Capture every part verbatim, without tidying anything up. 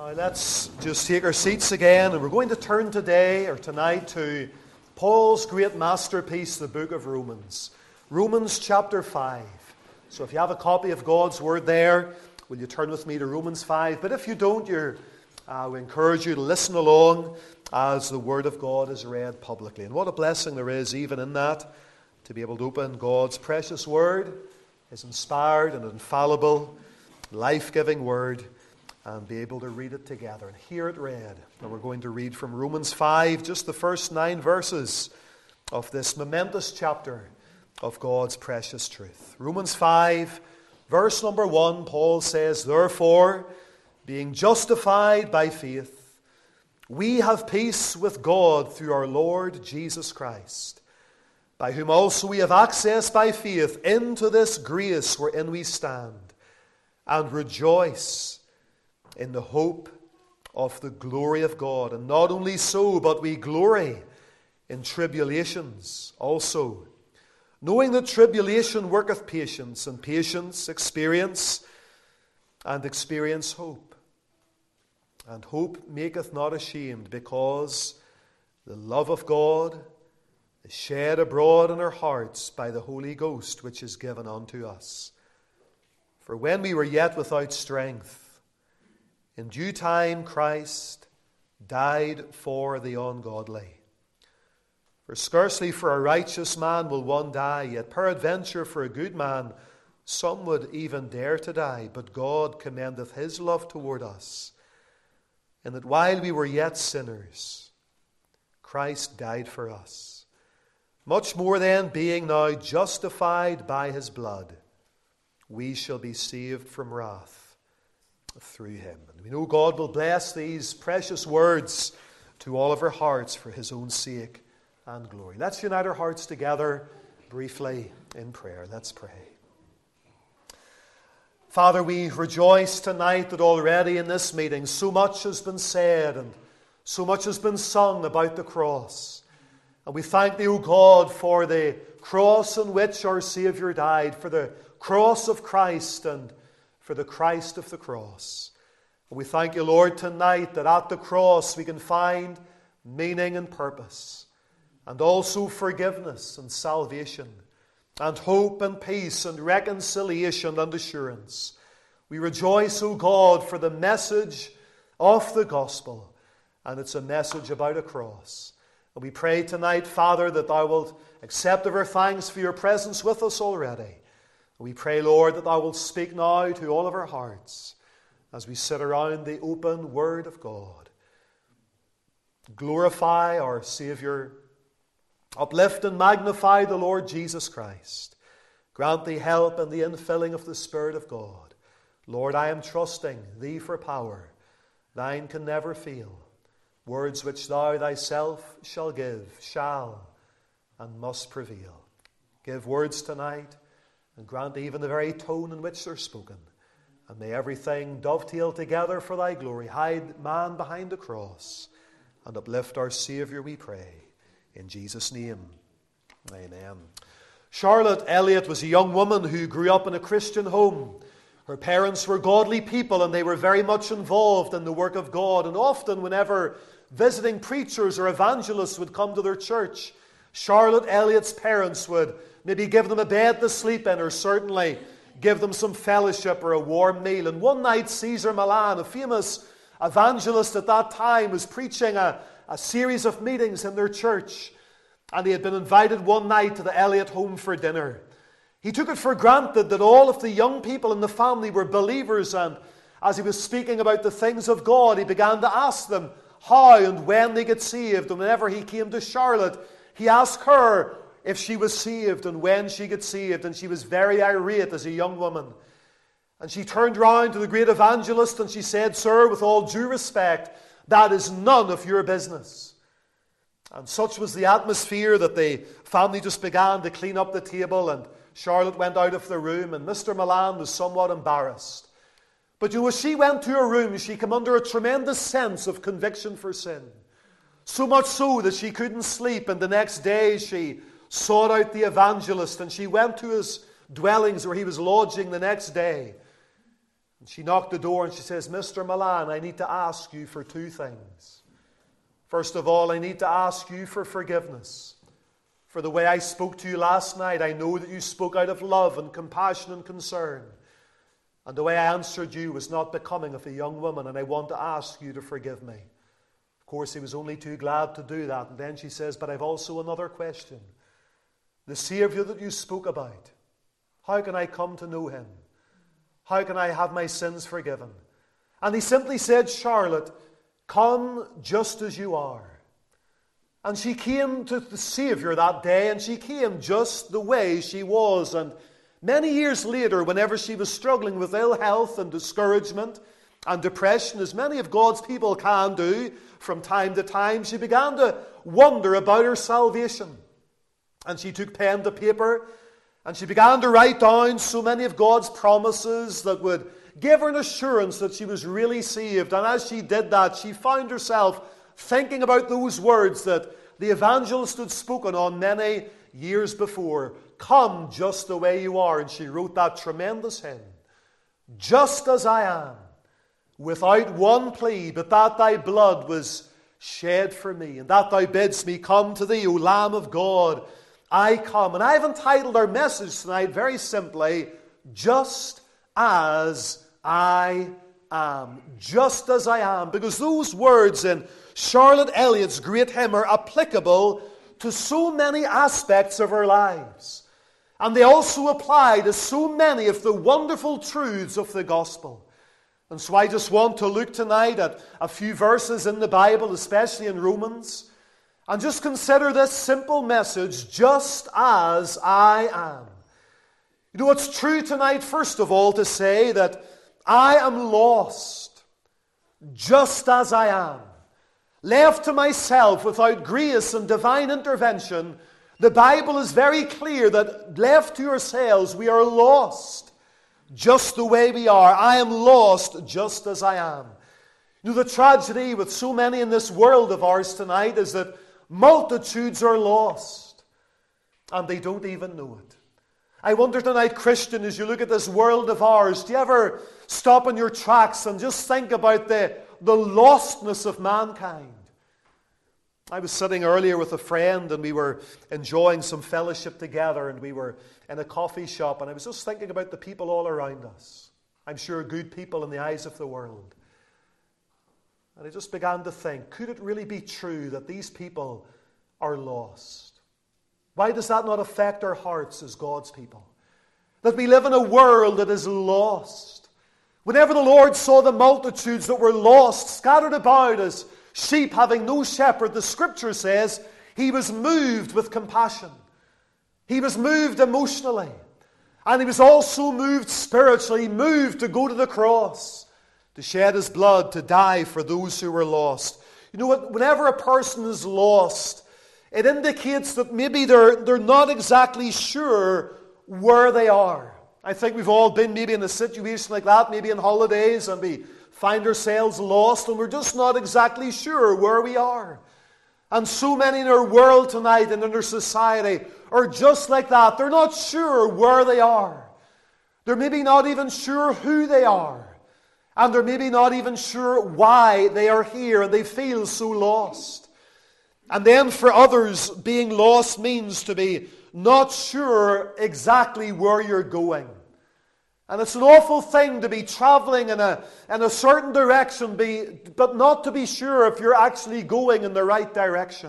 Now let's just take our seats again, and we're going to turn today or tonight to Paul's great masterpiece, the book of Romans. Romans chapter five. So if you have a copy of God's Word there, will you turn with me to Romans five? But if you don't, you're, uh, we encourage you to listen along as the Word of God is read publicly. And what a blessing there is even in that, to be able to open God's precious Word, His inspired and infallible, life-giving Word, and be able to read it together and hear it read. And we're going to read from Romans five, just the first nine verses of this momentous chapter of God's precious truth. Romans five, verse number one, Paul says, "Therefore, being justified by faith, we have peace with God through our Lord Jesus Christ, by whom also we have access by faith into this grace wherein we stand, and rejoice in the hope of the glory of God. And not only so, but we glory in tribulations also, knowing that tribulation worketh patience, and patience experience, and experience hope. And hope maketh not ashamed, because the love of God is shed abroad in our hearts by the Holy Ghost, which is given unto us. For when we were yet without strength, in due time Christ died for the ungodly. For scarcely for a righteous man will one die, yet peradventure for a good man some would even dare to die. But God commendeth His love toward us, in that while we were yet sinners, Christ died for us. Much more then, being now justified by His blood, we shall be saved from wrath through Him." And we know God will bless these precious words to all of our hearts for His own sake and glory. Let's unite our hearts together briefly in prayer. Let's pray. Father, we rejoice tonight that already in this meeting so much has been said and so much has been sung about the cross. And we thank Thee, O God, for the cross on which our Saviour died, for the cross of Christ and for the Christ of the cross. And we thank You, Lord, tonight that at the cross we can find meaning and purpose, and also forgiveness and salvation, and hope and peace and reconciliation and assurance. We rejoice, O God, for the message of the gospel, and it's a message about a cross. And we pray tonight, Father, that Thou wilt accept of our thanks for Your presence with us already. We pray, Lord, that Thou wilt speak now to all of our hearts as we sit around the open Word of God. Glorify our Saviour. Uplift and magnify the Lord Jesus Christ. Grant Thee help in the infilling of the Spirit of God. Lord, I am trusting Thee for power. Thine can never fail. Words which Thou Thyself shall give, shall and must prevail. Give words tonight, and grant even the very tone in which they're spoken. And may everything dovetail together for Thy glory. Hide man behind the cross, and uplift our Saviour, we pray. In Jesus' name, amen. Charlotte Elliott was a young woman who grew up in a Christian home. Her parents were godly people, and they were very much involved in the work of God. And often whenever visiting preachers or evangelists would come to their church, Charlotte Elliott's parents would maybe give them a bed to sleep in, or certainly give them some fellowship or a warm meal. And one night, Caesar Milan, a famous evangelist at that time, was preaching a, a series of meetings in their church. And he had been invited one night to the Elliott home for dinner. He took it for granted that all of the young people in the family were believers. And as he was speaking about the things of God, he began to ask them how and when they get saved. And whenever he came to Charlotte, he asked her if she was saved and when she got saved. And she was very irate as a young woman. And she turned round to the great evangelist and she said, "Sir, with all due respect, that is none of your business." And such was the atmosphere that the family just began to clean up the table, and Charlotte went out of the room, and Mister Milan was somewhat embarrassed. But you know, as she went to her room, she came under a tremendous sense of conviction for sin. So much so that she couldn't sleep, and the next day she sought out the evangelist, and she went to his dwellings where he was lodging the next day. She knocked the door and she says, Mister Milan, I need to ask you for two things. First of all, I need to ask you for forgiveness. For the way I spoke to you last night, I know that you spoke out of love and compassion and concern. And the way I answered you was not becoming of a young woman, and I want to ask you to forgive me. Of course, he was only too glad to do that. And then she says, but I've also another question. The Savior that you spoke about, how can I come to know him? How can I have my sins forgiven? And he simply said, Charlotte, come just as you are. And she came to the Savior that day, and she came just the way she was. And many years later, whenever she was struggling with ill health and discouragement and depression, as many of God's people can do from time to time, she began to wonder about her salvation. And she took pen to paper, and she began to write down so many of God's promises that would give her an assurance that she was really saved. And as she did that, she found herself thinking about those words that the evangelist had spoken on many years before. Come just the way you are. And she wrote that tremendous hymn. Just as I am, without one plea, but that thy blood was shed for me, and that thou bidst me come to thee, O Lamb of God, I come. And I've entitled our message tonight very simply, Just as I am. Just as I am. Because those words in Charlotte Elliott's great hymn are applicable to so many aspects of our lives. And they also apply to so many of the wonderful truths of the gospel. And so I just want to look tonight at a few verses in the Bible, especially in Romans, and just consider this simple message, just as I am. You know, it's true tonight, first of all, to say that I am lost, just as I am. Left to myself without grace and divine intervention, the Bible is very clear that left to ourselves, we are lost, just the way we are. I am lost, just as I am. You know, the tragedy with so many in this world of ours tonight is that multitudes are lost, and they don't even know it. I wonder tonight, Christian, as you look at this world of ours, do you ever stop in your tracks and just think about the, the lostness of mankind? I was sitting earlier with a friend, and we were enjoying some fellowship together, and we were in a coffee shop, and I was just thinking about the people all around us. I'm sure good people in the eyes of the world. And I just began to think, could it really be true that these people are lost? Why does that not affect our hearts as God's people? That we live in a world that is lost. Whenever the Lord saw the multitudes that were lost, scattered about as sheep having no shepherd, the Scripture says he was moved with compassion. He was moved emotionally. And he was also moved spiritually, moved to go to the cross, to shed his blood, to die for those who were lost. You know what? Whenever a person is lost, it indicates that maybe they're, they're not exactly sure where they are. I think we've all been maybe in a situation like that, maybe in holidays, and we find ourselves lost, and we're just not exactly sure where we are. And so many in our world tonight and in our society are just like that. They're not sure where they are. They're maybe not even sure who they are. And they're maybe not even sure why they are here, and they feel so lost. And then for others, being lost means to be not sure exactly where you're going. And it's an awful thing to be traveling in a, in a certain direction, be, but not to be sure if you're actually going in the right direction.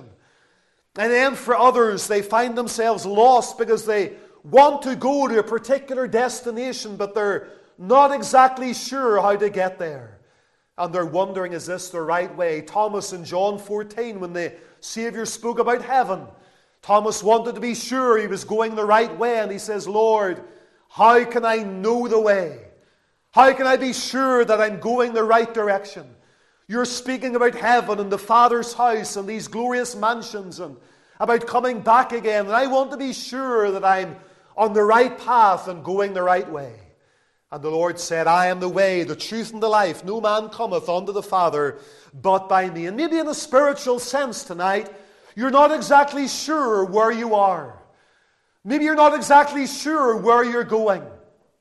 And then for others, they find themselves lost because they want to go to a particular destination, but they're not exactly sure how to get there. And they're wondering, is this the right way? Thomas in John fourteen, when the Savior spoke about heaven, Thomas wanted to be sure he was going the right way, and he says, Lord, how can I know the way? How can I be sure that I'm going the right direction? You're speaking about heaven and the Father's house and these glorious mansions and about coming back again. And I want to be sure that I'm on the right path and going the right way. And the Lord said, I am the way, the truth, and the life. No man cometh unto the Father but by me. And maybe in a spiritual sense tonight, you're not exactly sure where you are. Maybe you're not exactly sure where you're going.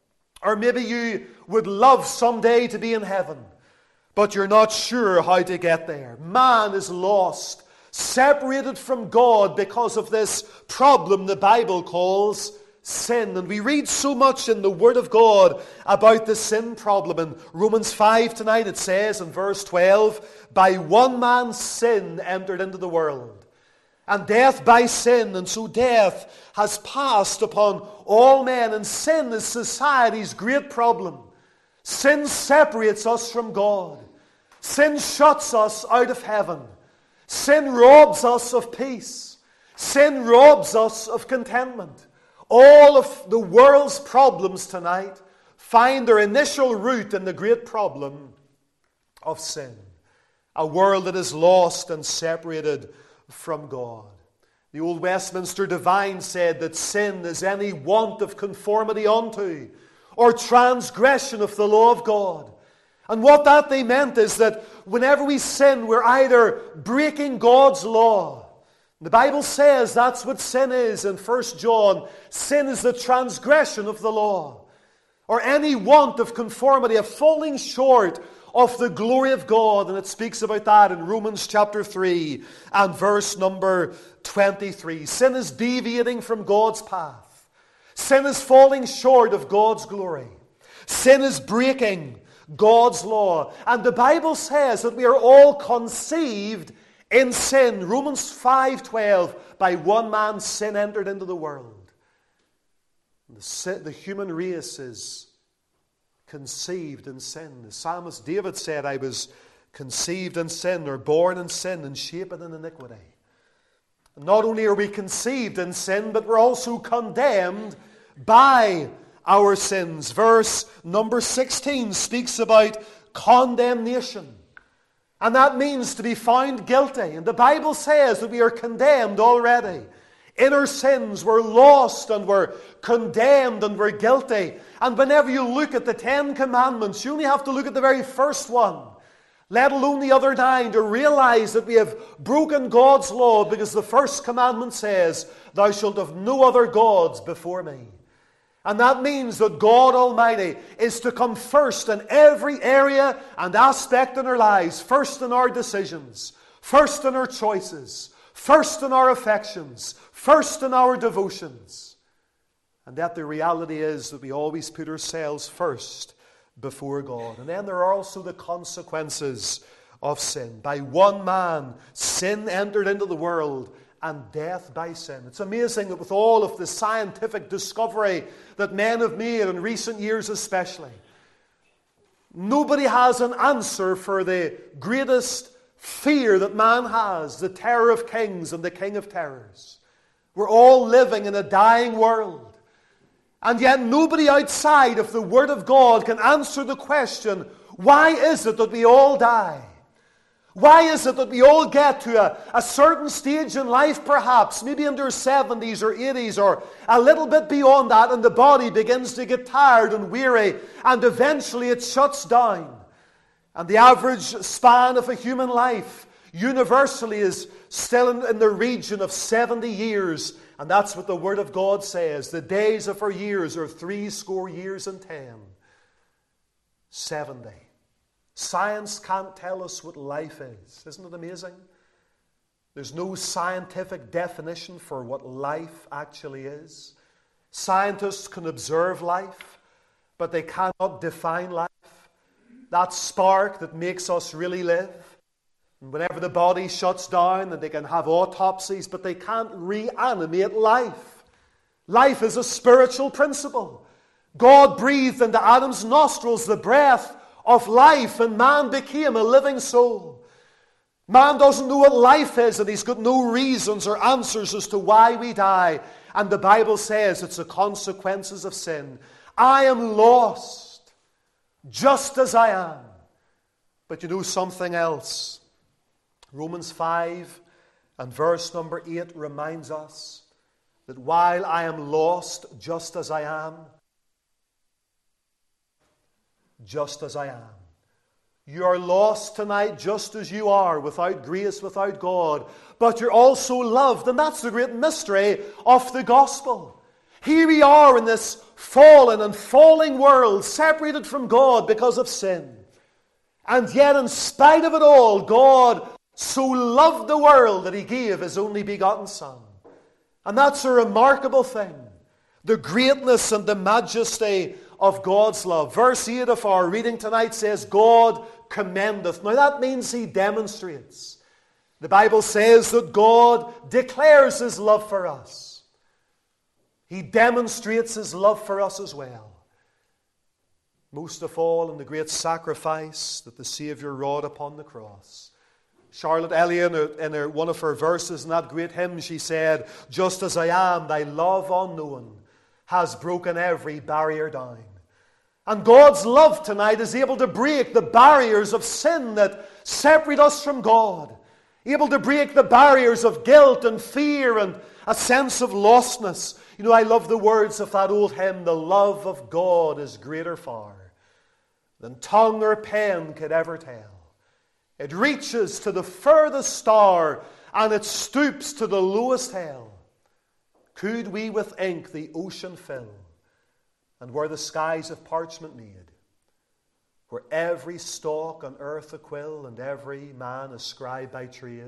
Or maybe you would love someday to be in heaven, but you're not sure how to get there. Man is lost, separated from God because of this problem the Bible calls sin. And we read so much in the Word of God about the sin problem. In Romans five tonight it says in verse twelve, by one man's sin entered into the world, and death by sin, and so death has passed upon all men. And sin is society's great problem. Sin separates us from God. Sin shuts us out of heaven. Sin robs us of peace. Sin robs us of contentment. All of the world's problems tonight find their initial root in the great problem of sin. A world that is lost and separated from God. The old Westminster Divine said that sin is any want of conformity unto or transgression of the law of God. And what that they meant is that whenever we sin, we're either breaking God's law. The Bible says that's what sin is in First John. Sin is the transgression of the law, or any want of conformity, a falling short of the glory of God. And it speaks about that in Romans chapter three and verse number twenty-three. Sin is deviating from God's path. Sin is falling short of God's glory. Sin is breaking God's law. And the Bible says that we are all conceived in sin. Romans five twelve, by one man's sin entered into the world. The, sin, the human race is conceived in sin. The psalmist David said, I was conceived in sin, or born in sin, and shapen in iniquity. And not only are we conceived in sin, but we're also condemned by our sins. Verse number sixteen speaks about condemnation. And that means to be found guilty. And the Bible says that we are condemned already. In our sins, we're lost and we're condemned and we're guilty. And whenever you look at the Ten Commandments, you only have to look at the very first one, let alone the other nine, to realize that we have broken God's law, because the first commandment says, thou shalt have no other gods before me. And that means that God Almighty is to come first in every area and aspect in our lives. First in our decisions. First in our choices. First in our affections. First in our devotions. And that the reality is that we always put ourselves first before God. And then there are also the consequences of sin. By one man, sin entered into the world, and death by sin. It's amazing that with all of the scientific discovery that men have made in recent years especially, nobody has an answer for the greatest fear that man has, the terror of kings and the king of terrors. We're all living in a dying world. And yet nobody outside of the Word of God can answer the question, why is it that we all die? Why is it that we all get to a, a certain stage in life, perhaps, maybe in their seventies or eighties or a little bit beyond that, and the body begins to get tired and weary, and eventually it shuts down. And the average span of a human life universally is still in, in the region of seventy years. And that's what the Word of God says. The days of our years are three score years and ten. seventy. Science can't tell us what life is. Isn't it amazing? There's no scientific definition for what life actually is. Scientists can observe life, but they cannot define life. That spark that makes us really live. And whenever the body shuts down, and they can have autopsies, but they can't reanimate life. Life is a spiritual principle. God breathed into Adam's nostrils the breath of life, and man became a living soul. Man doesn't know what life is, and he's got no reasons or answers as to why we die. And the Bible says it's the consequences of sin. I am lost, just as I am. But you know something else? Romans five and verse number eight reminds us that while I am lost, just as I am, just as I am. You are lost tonight just as you are, without grace, without God. But you're also loved, and that's the great mystery of the gospel. Here we are in this fallen and falling world, separated from God because of sin. And yet, in spite of it all, God so loved the world that He gave His only begotten Son. And that's a remarkable thing. The greatness and the majesty of God's love. Verse eight of our reading tonight says, God commendeth. Now that means He demonstrates. The Bible says that God declares His love for us. He demonstrates His love for us as well. Most of all in the great sacrifice that the Saviour wrought upon the cross. Charlotte Elliott, in, her, in her, one of her verses in that great hymn, she said, just as I am, thy love unknown has broken every barrier down. And God's love tonight is able to break the barriers of sin that separate us from God. Able to break the barriers of guilt and fear and a sense of lostness. You know, I love the words of that old hymn, the love of God is greater far than tongue or pen could ever tell. It reaches to the furthest star, and it stoops to the lowest hell. Could we with ink the ocean fill, and were the skies of parchment made, were every stalk on earth a quill, and every man a scribe by trade,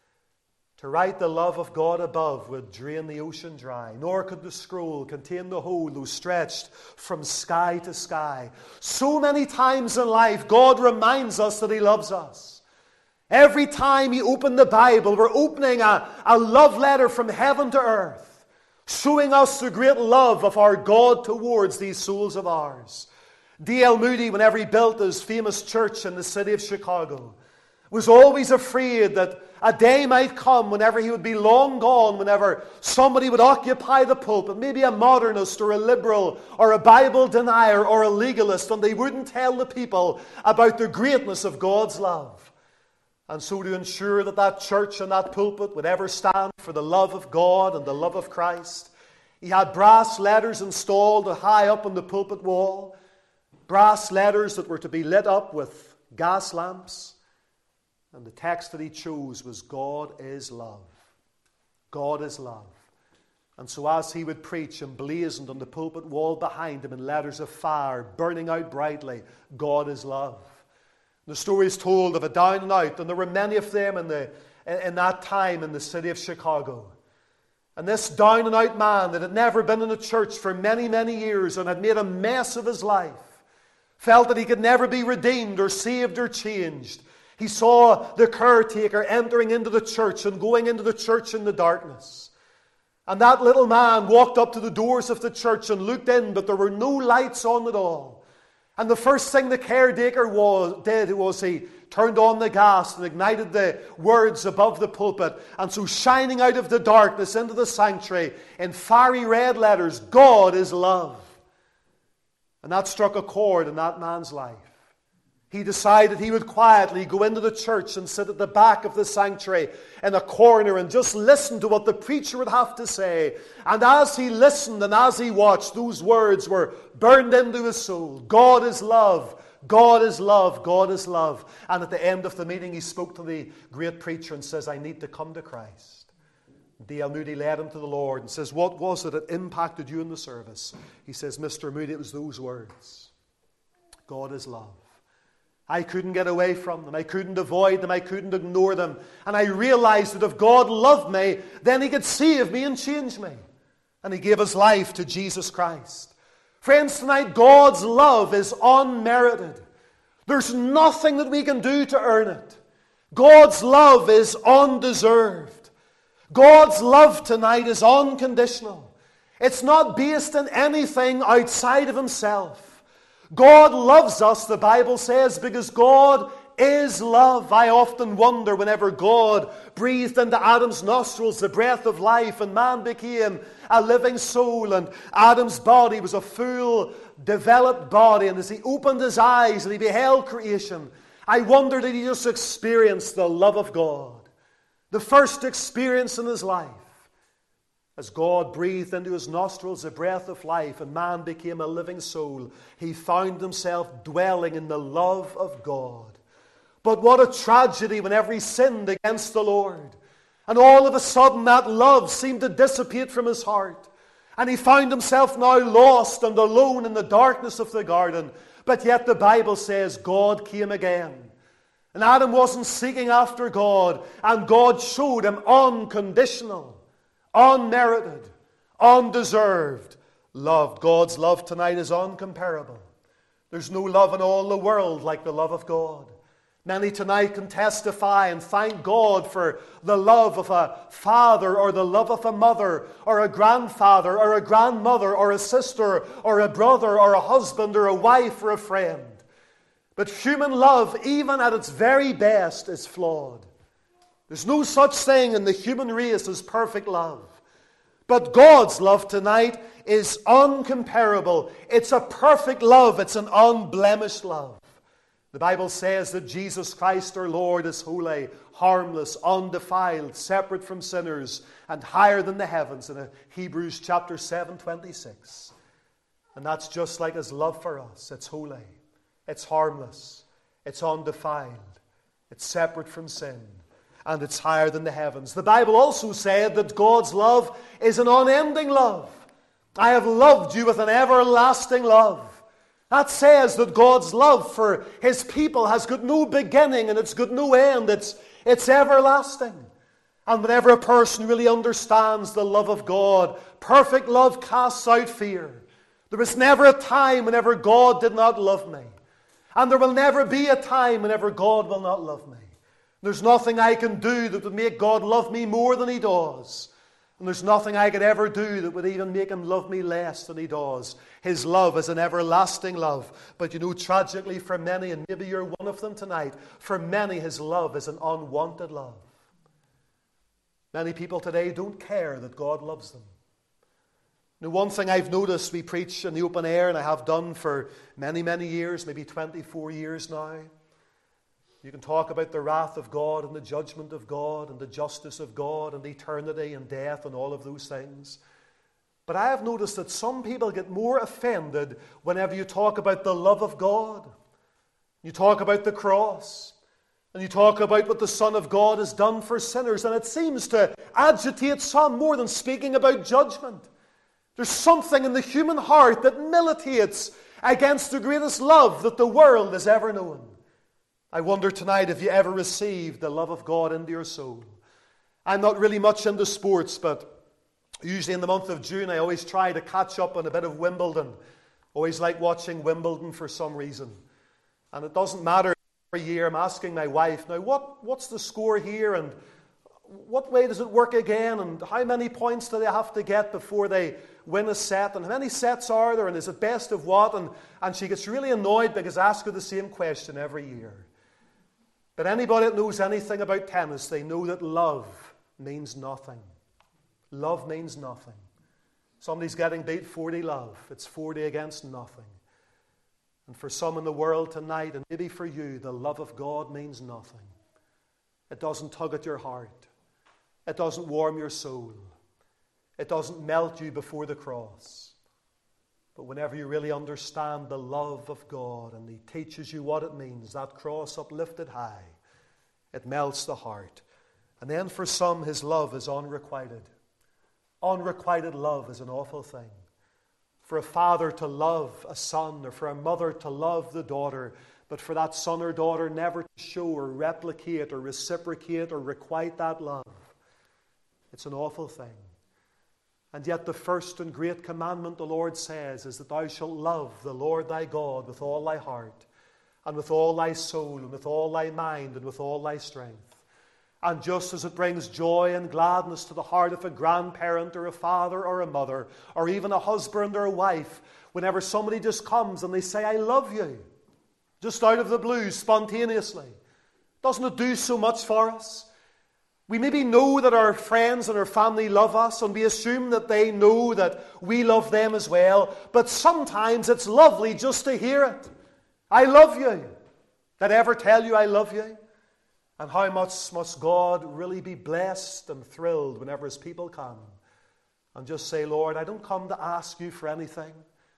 to write the love of God above would drain the ocean dry, nor could the scroll contain the whole, though stretched from sky to sky. So many times in life, God reminds us that He loves us. Every time you open the Bible, we're opening a, a love letter from heaven to earth, showing us the great love of our God towards these souls of ours. D L Moody, whenever he built his famous church in the city of Chicago, was always afraid that a day might come whenever he would be long gone, whenever somebody would occupy the pulpit, maybe a modernist or a liberal or a Bible denier or a legalist, and they wouldn't tell the people about the greatness of God's love. And so to ensure that that church and that pulpit would ever stand for the love of God and the love of Christ, he had brass letters installed high up on the pulpit wall, brass letters that were to be lit up with gas lamps. And the text that he chose was, God is love. God is love. And so as he would preach, emblazoned on the pulpit wall behind him in letters of fire, burning out brightly, God is love. The story is told of a down and out, and there were many of them in, the, in that time in the city of Chicago. And this down and out man that had never been in a church for many, many years and had made a mess of his life, felt that he could never be redeemed or saved or changed. He saw the caretaker entering into the church and going into the church in the darkness. And that little man walked up to the doors of the church and looked in, but there were no lights on at all. And the first thing the caretaker was, did was he turned on the gas and ignited the words above the pulpit. And so shining out of the darkness into the sanctuary in fiery red letters, God is love. And that struck a chord in that man's life. He decided he would quietly go into the church and sit at the back of the sanctuary in a corner and just listen to what the preacher would have to say. And as he listened and as he watched, those words were burned into his soul. God is love. God is love. God is love. And at the end of the meeting, he spoke to the great preacher and says, I need to come to Christ. D L Moody led him to the Lord and says, what was it that impacted you in the service? He says, Mister Moody, it was those words. God is love. I couldn't get away from them. I couldn't avoid them. I couldn't ignore them. And I realized that if God loved me, then He could save me and change me. And He gave His life to Jesus Christ. Friends, tonight, God's love is unmerited. There's nothing that we can do to earn it. God's love is undeserved. God's love tonight is unconditional. It's not based on anything outside of Himself. God loves us, the Bible says, because God is love. I often wonder whenever God breathed into Adam's nostrils the breath of life and man became a living soul and Adam's body was a full developed body, and as he opened his eyes and he beheld creation, I wonder did he just experience the love of God, the first experience in his life. As God breathed into his nostrils the breath of life and man became a living soul, he found himself dwelling in the love of God. But what a tragedy whenever he sinned against the Lord. And all of a sudden that love seemed to dissipate from his heart. And he found himself now lost and alone in the darkness of the garden. But yet the Bible says God came again. And Adam wasn't seeking after God. And God showed him unconditional, unmerited, undeserved love. God's love tonight is incomparable. There's no love in all the world like the love of God. Many tonight can testify and thank God for the love of a father or the love of a mother or a grandfather or a grandmother or a sister or a brother or a husband or a wife or a friend. But human love, even at its very best, is flawed. There's no such thing in the human race as perfect love. But God's love tonight is incomparable. It's a perfect love. It's an unblemished love. The Bible says that Jesus Christ our Lord is holy, harmless, undefiled, separate from sinners, and higher than the heavens in Hebrews chapter seven, twenty-six. And that's just like His love for us. It's holy, it's harmless, it's undefiled, it's separate from sin, and it's higher than the heavens. The Bible also said that God's love is an unending love. I have loved you with an everlasting love. That says that God's love for His people has got no beginning and it's got no end. It's, it's everlasting. And whenever a person really understands the love of God, perfect love casts out fear. There was never a time whenever God did not love me. And there will never be a time whenever God will not love me. There's nothing I can do that would make God love me more than He does. And there's nothing I could ever do that would even make Him love me less than He does. His love is an everlasting love. But you know, tragically for many, and maybe you're one of them tonight, for many His love is an unwanted love. Many people today don't care that God loves them. Now, one thing I've noticed, we preach in the open air, and I have done for many, many years, maybe twenty-four years now. You can talk about the wrath of God and the judgment of God and the justice of God and eternity and death and all of those things. But I have noticed that some people get more offended whenever you talk about the love of God. You talk about the cross. And you talk about what the Son of God has done for sinners. And it seems to agitate some more than speaking about judgment. There's something in the human heart that militates against the greatest love that the world has ever known. I wonder tonight if you ever received the love of God into your soul. I'm not really much into sports, but usually in the month of June I always try to catch up on a bit of Wimbledon. Always like watching Wimbledon for some reason. And it doesn't matter every year. I'm asking my wife, now what, what's the score here? And what way does it work again? And how many points do they have to get before they win a set? And how many sets are there? And is it best of what? And, and she gets really annoyed because I ask her the same question every year. But anybody that knows anything about tennis, they know that love means nothing. Love means nothing. Somebody's getting beat forty love. It's forty against nothing. And for some in the world tonight, and maybe for you, the love of God means nothing. It doesn't tug at your heart. It doesn't warm your soul. It doesn't melt you before the cross. But whenever you really understand the love of God and He teaches you what it means, that cross uplifted high, it melts the heart. And then for some, His love is unrequited. Unrequited love is an awful thing. For a father to love a son, or for a mother to love the daughter, but for that son or daughter never to show or replicate or reciprocate or requite that love, it's an awful thing. And yet the first and great commandment, the Lord says, is that thou shalt love the Lord thy God with all thy heart, and with all thy soul, and with all thy mind, and with all thy strength. And just as it brings joy and gladness to the heart of a grandparent or a father or a mother, or even a husband or a wife, whenever somebody just comes and they say, I love you, just out of the blue, spontaneously, doesn't it do so much for us? We maybe know that our friends and our family love us, and we assume that they know that we love them as well. But sometimes it's lovely just to hear it. I love you. Did I ever tell you I love you? And how much must God really be blessed and thrilled whenever His people come and just say, Lord, I don't come to ask you for anything.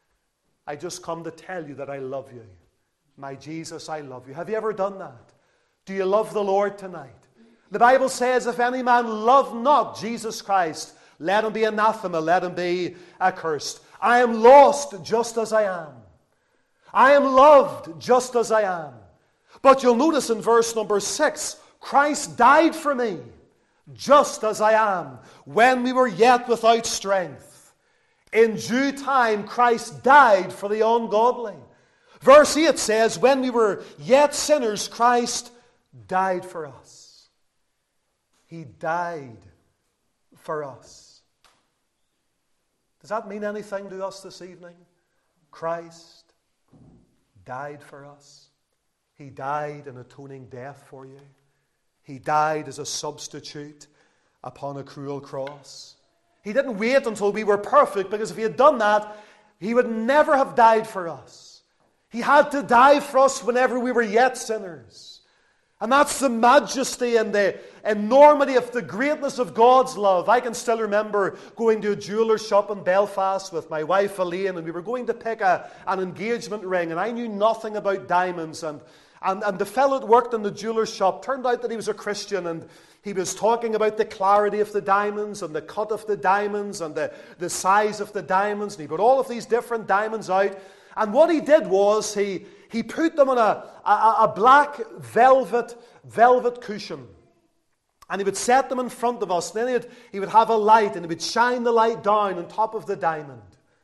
I just come to tell you that I love you. My Jesus, I love you. Have you ever done that? Do you love the Lord tonight? The Bible says, if any man love not Jesus Christ, Let him be anathema. Let him be accursed. I am lost just as I am. I am loved just as I am. But you'll notice in verse number six, Christ died for me just as I am, when we were yet without strength. In due time, Christ died for the ungodly. Verse eight says, when we were yet sinners, Christ died for us. He died for us. Does that mean anything to us this evening? Christ died for us. He died an atoning death for you. He died as a substitute upon a cruel cross. He didn't wait until we were perfect, because if he had done that, he would never have died for us. He had to die for us whenever we were yet sinners. And that's the majesty and the enormity of the greatness of God's love. I can still remember going to a jeweller's shop in Belfast with my wife Elaine, and we were going to pick a, an engagement ring, and I knew nothing about diamonds, and And, and the fellow that worked in the jeweller's shop, turned out that he was a Christian, and he was talking about the clarity of the diamonds and the cut of the diamonds and the, the size of the diamonds. And he put all of these different diamonds out. And what he did was he, he put them on a, a, a black velvet, velvet cushion. And he would set them in front of us. And then he would, he would have a light, and he would shine the light down on top of the diamond.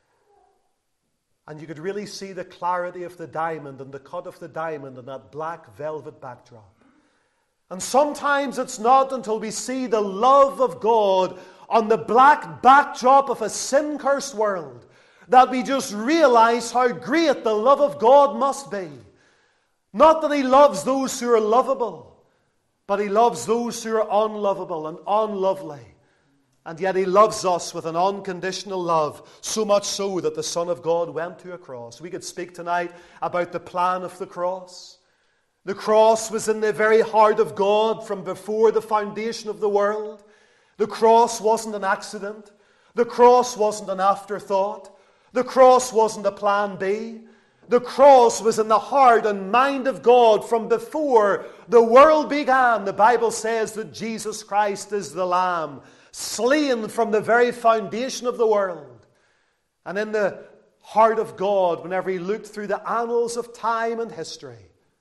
And you could really see the clarity of the diamond and the cut of the diamond in that black velvet backdrop. And sometimes it's not until we see the love of God on the black backdrop of a sin-cursed world that we just realize how great the love of God must be. Not that he loves those who are lovable, but he loves those who are unlovable and unlovely. And yet he loves us with an unconditional love, so much so that the Son of God went to a cross. We could speak tonight about the plan of the cross. The cross was in the very heart of God from before the foundation of the world. The cross wasn't an accident. The cross wasn't an afterthought. The cross wasn't a plan B. The cross was in the heart and mind of God from before the world began. The Bible says that Jesus Christ is the Lamb, slain from the very foundation of the world. And in the heart of God, whenever he looked through the annals of time and history,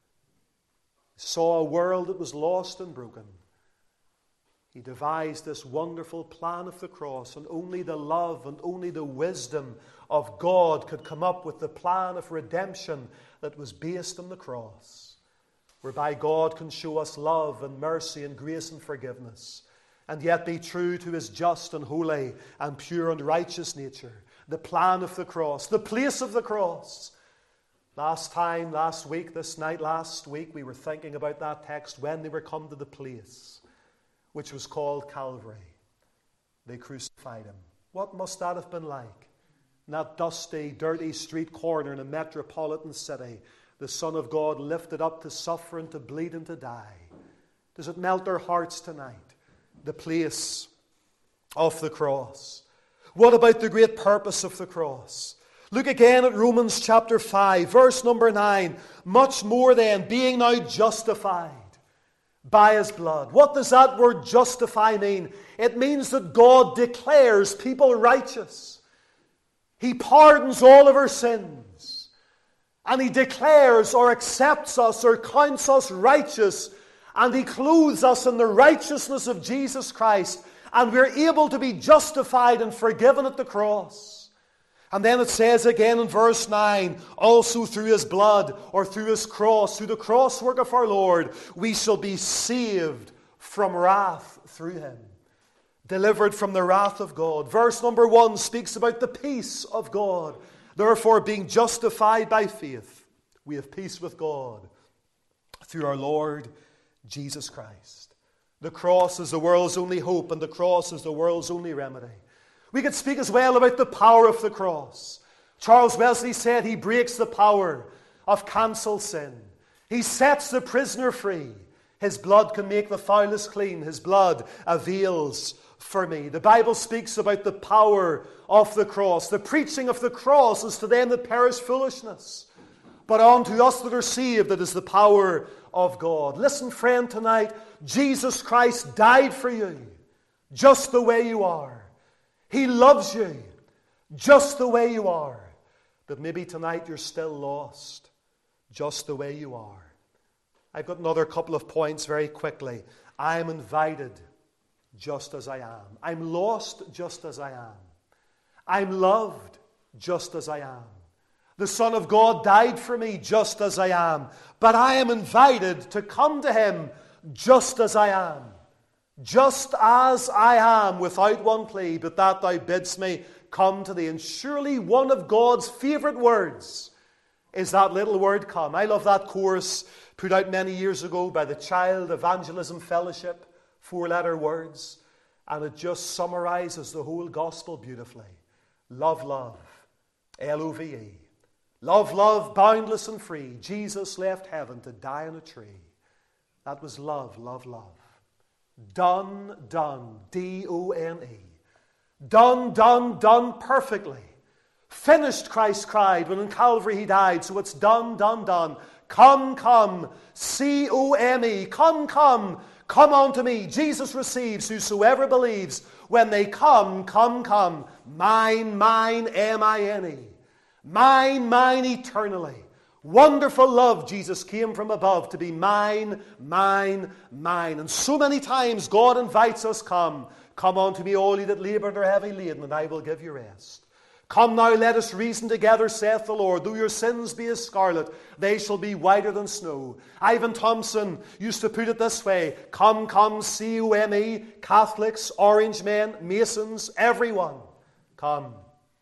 he saw a world that was lost and broken. He devised this wonderful plan of the cross, and only the love and only the wisdom of God could come up with the plan of redemption that was based on the cross, whereby God can show us love and mercy and grace and forgiveness, and yet be true to his just and holy and pure and righteous nature. The plan of the cross, the place of the cross. Last time, last week, this night, last week, we were thinking about that text, when they were come to the place which was called Calvary. They crucified him. What must that have been like? In that dusty, dirty street corner in a metropolitan city, the Son of God lifted up to suffer and to bleed and to die. Does it melt our hearts tonight? The place of the cross. What about the great purpose of the cross? Look again at Romans chapter five, verse number nine. Much more then, being now justified by his blood. What does that word justify mean? It means that God declares people righteous. He pardons all of our sins. And he declares or accepts us or counts us righteous. And he clothes us in the righteousness of Jesus Christ. And we're able to be justified and forgiven at the cross. And then it says again in verse nine, also through his blood, or through his cross, through the cross work of our Lord, we shall be saved from wrath through him. Delivered from the wrath of God. Verse number one speaks about the peace of God. Therefore, being justified by faith, we have peace with God through our Lord Jesus Christ. The cross is the world's only hope, and the cross is the world's only remedy. We could speak as well about the power of the cross. Charles Wesley said he breaks the power of cancelled sin. He sets the prisoner free. His blood can make the foulest clean. His blood avails for me. The Bible speaks about the power of the cross. The preaching of the cross is to them that perish foolishness, but unto us that are saved it is the power of God. Listen, friend, tonight, Jesus Christ died for you just the way you are. He loves you just the way you are. But maybe tonight you're still lost just the way you are. I've got another couple of points very quickly. I am invited just as I am. I'm lost just as I am. I'm loved just as I am. The Son of God died for me just as I am. But I am invited to come to Him just as I am. Just as I am, without one plea, but that Thou bidst me come to Thee. And surely one of God's favourite words is that little word, come. I love that chorus put out many years ago by the Child Evangelism Fellowship. Four-letter words. And it just summarises the whole gospel beautifully. Love, love. L O V E. Love, love, boundless and free. Jesus left heaven to die on a tree. That was love, love, love. Done, done. D O N E. Done, done, done perfectly. Finished, Christ cried when on Calvary He died. So it's done, done, done. Come, come. C O M E. Come, come. Come unto me. Jesus receives whosoever believes. When they come, come, come. Mine, mine, M I N E. Mine, mine eternally. Wonderful love, Jesus came from above to be mine, mine, mine. And so many times God invites us, come. Come unto me, all ye that labour and are heavy laden, and I will give you rest. Come now, let us reason together, saith the Lord. Though your sins be as scarlet, they shall be whiter than snow. Ivan Thompson used to put it this way. Come, come, C O M E, Catholics, Orange men, Masons, everyone. Come.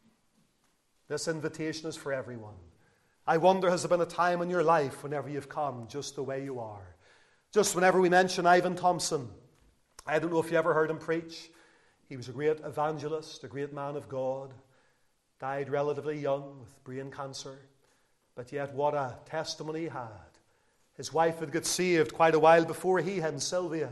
This invitation is for everyone. I wonder, has there been a time in your life whenever you've come just the way you are? Just whenever we mention Ivan Thompson, I don't know if you ever heard him preach. He was a great evangelist, a great man of God. Died relatively young with brain cancer. But yet what a testimony he had. His wife had got saved quite a while before he had, Sylvia.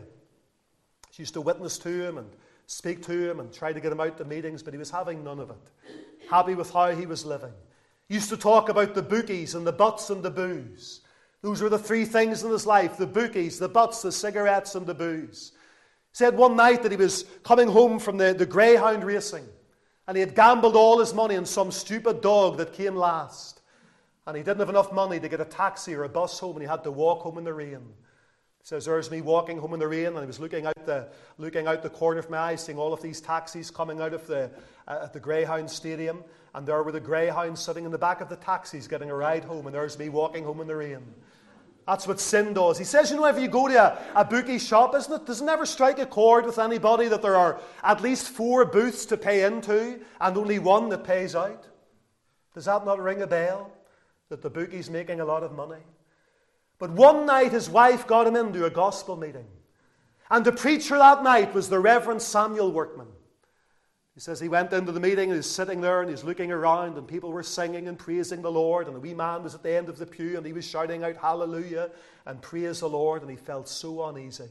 She used to witness to him and speak to him and try to get him out to meetings, but he was having none of it. Happy with how he was living. He used to talk about the bookies and the butts and the booze. Those were the three things in his life. The bookies, the butts, the cigarettes and the booze. He said one night that he was coming home from the, the greyhound racing. And he had gambled all his money on some stupid dog that came last. And he didn't have enough money to get a taxi or a bus home, and he had to walk home in the rain. He says, there's me walking home in the rain, and I was looking out the, looking out the corner of my eye, seeing all of these taxis coming out of the, uh, at the Greyhound Stadium. And there were the greyhounds sitting in the back of the taxis getting a ride home, and there's me walking home in the rain. That's what sin does. He says, you know, if you go to a, a bookie shop, isn't it, does it never strike a chord with anybody that there are at least four booths to pay into and only one that pays out? Does that not ring a bell? That the bookie's making a lot of money? But one night his wife got him into a gospel meeting. And the preacher that night was the Reverend Samuel Workman. He says he went into the meeting and he's sitting there and he's looking around and people were singing and praising the Lord, and a wee man was at the end of the pew and he was shouting out hallelujah and praise the Lord, and he felt so uneasy.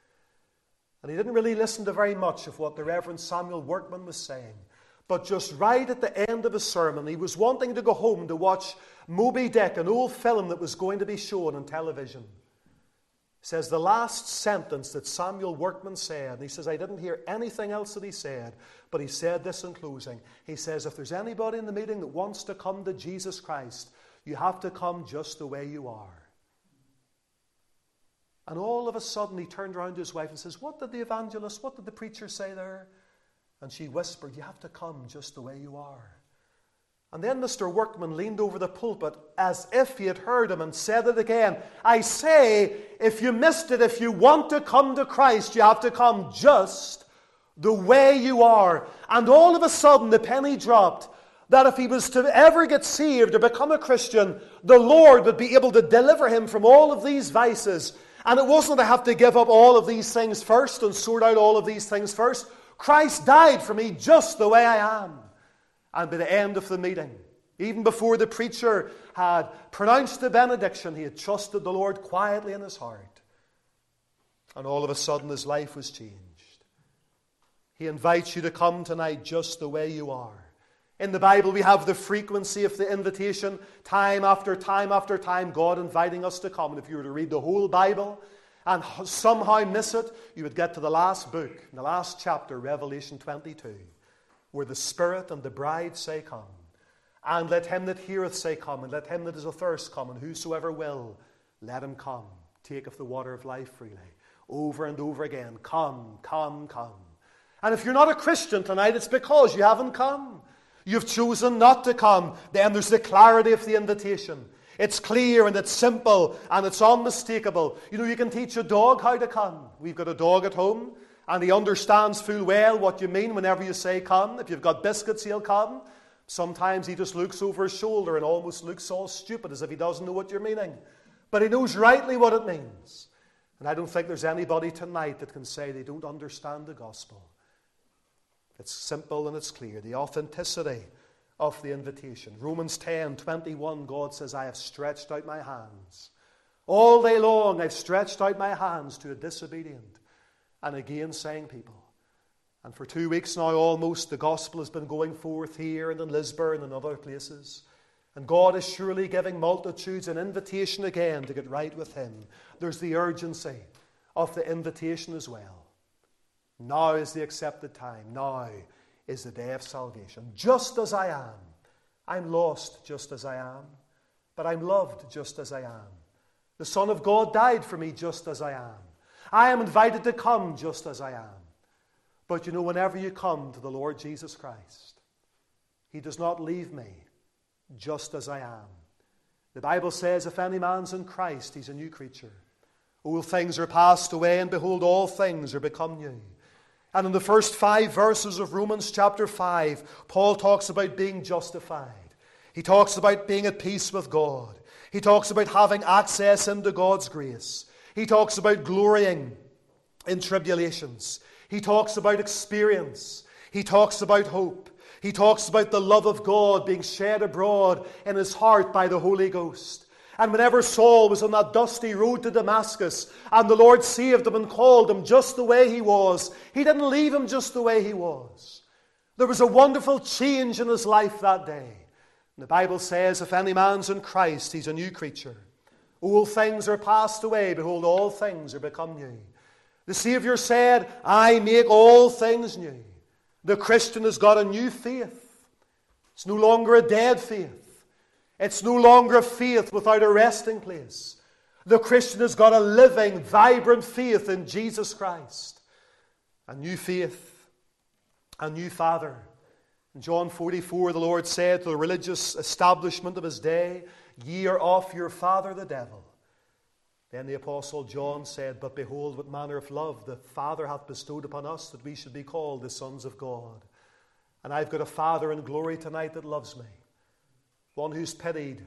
And he didn't really listen to very much of what the Reverend Samuel Workman was saying. But just right at the end of his sermon, he was wanting to go home to watch Moby Dick, an old film that was going to be shown on television. He says the last sentence that Samuel Workman said, and he says, I didn't hear anything else that he said, but he said this in closing. He says, if there's anybody in the meeting that wants to come to Jesus Christ, you have to come just the way you are. And all of a sudden he turned around to his wife and says, what did the evangelist, what did the preacher say there? And she whispered, you have to come just the way you are. And then Mister Workman leaned over the pulpit as if he had heard him and said it again. I say, if you missed it, if you want to come to Christ, you have to come just the way you are. And all of a sudden the penny dropped that if he was to ever get saved or become a Christian, the Lord would be able to deliver him from all of these vices. And it wasn't to have to give up all of these things first and sort out all of these things first. Christ died for me just the way I am. And by the end of the meeting, even before the preacher had pronounced the benediction, he had trusted the Lord quietly in his heart. And all of a sudden his life was changed. He invites you to come tonight just the way you are. In the Bible we have the frequency of the invitation, time after time after time, God inviting us to come. And if you were to read the whole Bible and somehow miss it, you would get to the last book, the last chapter, Revelation twenty-two. where the Spirit and the bride say, Come. And let him that heareth say, Come. And let him that is athirst come. And whosoever will, let him come. Take of the water of life freely. Over and over again. Come, come, come. And if you're not a Christian tonight, it's because you haven't come. You've chosen not to come. Then there's the clarity of the invitation. It's clear and it's simple and it's unmistakable. You know, you can teach a dog how to come. We've got a dog at home and he understands full well what you mean whenever you say come. If you've got biscuits, he'll come. Sometimes he just looks over his shoulder and almost looks all stupid as if he doesn't know what you're meaning. But he knows rightly what it means. And I don't think there's anybody tonight that can say they don't understand the gospel. It's simple and it's clear. The authenticity of the invitation. Romans ten twenty-one, God says, I have stretched out my hands. All day long I've stretched out my hands to a disobedient and again-saying people. And for two weeks now almost, the gospel has been going forth here and in Lisburn and other places. And God is surely giving multitudes an invitation again to get right with Him. There's the urgency of the invitation as well. Now is the accepted time. Now is the day of salvation. Just as I am. I'm lost just as I am. But I'm loved just as I am. The Son of God died for me just as I am. I am invited to come just as I am. But you know, whenever you come to the Lord Jesus Christ, He does not leave me just as I am. The Bible says, if any man's in Christ, he's a new creature. Old things are passed away, and behold, all things are become new. And in the first five verses of Romans chapter five, Paul talks about being justified. He talks about being at peace with God. He talks about having access into God's grace. He talks about glorying in tribulations. He talks about experience. He talks about hope. He talks about the love of God being shed abroad in his heart by the Holy Ghost. And whenever Saul was on that dusty road to Damascus and the Lord saved him and called him just the way he was, He didn't leave him just the way he was. There was a wonderful change in his life that day. And the Bible says, if any man's in Christ, he's a new creature. Old things are passed away. Behold, all things are become new. The Savior said, I make all things new. The Christian has got a new faith. It's no longer a dead faith. It's no longer a faith without a resting place. The Christian has got a living, vibrant faith in Jesus Christ. A new faith. A new Father. In John forty-four, the Lord said to the religious establishment of His day, Ye are of your father the devil. Then the Apostle John said, But behold, what manner of love the Father hath bestowed upon us, that we should be called the sons of God. And I've got a Father in glory tonight that loves me. One who's pitied.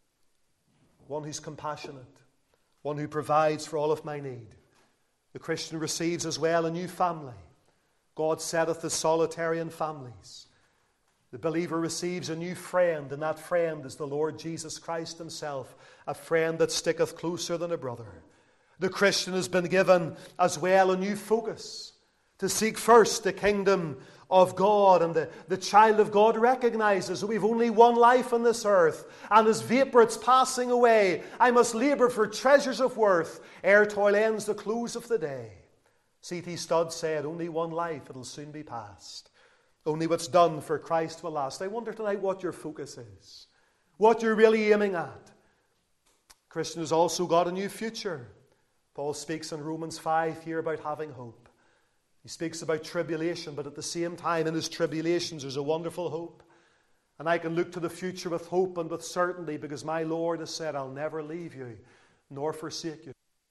One who's compassionate. One who provides for all of my need. The Christian receives as well a new family. God setteth the solitary in families. The believer receives a new friend, and that friend is the Lord Jesus Christ Himself, a friend that sticketh closer than a brother. The Christian has been given as well a new focus, to seek first the kingdom of God. And the, the child of God recognizes that we've only one life on this earth, and as vapour it's passing away, I must labour for treasures of worth, ere toil ends the close of the day. C T Studd said, only one life, it'll soon be past. Only what's done for Christ will last. I wonder tonight what your focus is. What you're really aiming at. Christian has also got a new future. Paul speaks in Romans five here about having hope. He speaks about tribulation, but at the same time in his tribulations there's a wonderful hope. And I can look to the future with hope and with certainty, because my Lord has said, I'll never leave you nor forsake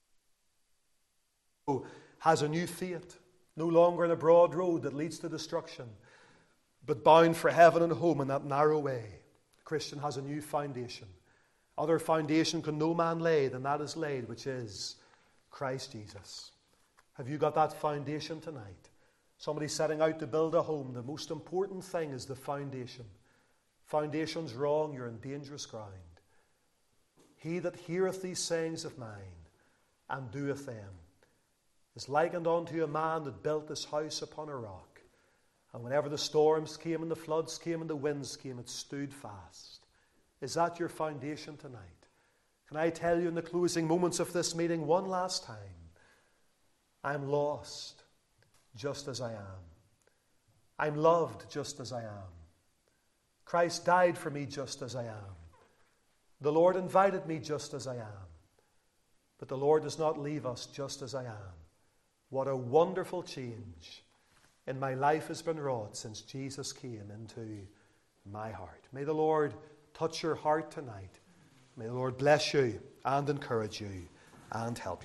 you. Has a new fate. No longer in a broad road that leads to destruction, but bound for heaven and home in that narrow way. The Christian has a new foundation. Other foundation can no man lay than that is laid, which is Christ Jesus. Have you got that foundation tonight? Somebody setting out to build a home. The most important thing is the foundation. Foundation's wrong, you're in dangerous ground. He that heareth these sayings of mine and doeth them is likened unto a man that built his house upon a rock. And whenever the storms came and the floods came and the winds came, it stood fast. Is that your foundation tonight? Can I tell you in the closing moments of this meeting one last time, I'm lost just as I am. I'm loved just as I am. Christ died for me just as I am. The Lord invited me just as I am. But the Lord does not leave us just as I am. What a wonderful change in my life has been wrought since Jesus came into my heart. May the Lord touch your heart tonight. May the Lord bless you and encourage you and help you.